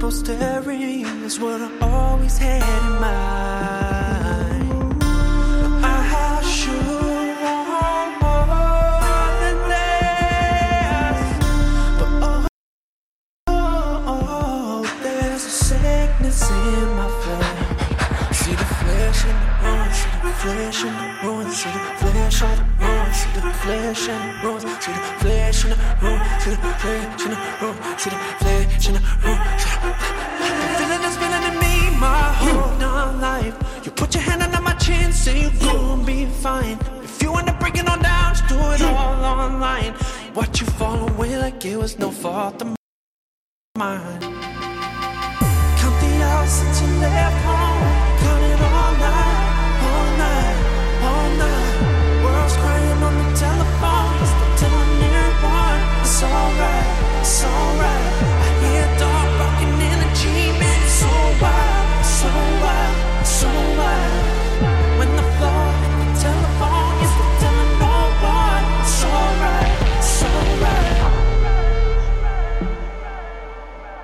staring is what I always had in mind. I should want more than this, but there's a sickness in my flesh. See the flesh in the ruins, see the flesh in the ruins, see the flesh in the ruins, see the flesh in the ruins, see the flesh in the ruins, see the flesh in the ruins, see the flesh in the ruins. The feeling that's feeling in me my whole damn life. You put your hand under my chin, say you're gonna be fine. If you end up breaking on down, just do it all online. Watch you fall away like it was no fault of mine. Count the hours since you left.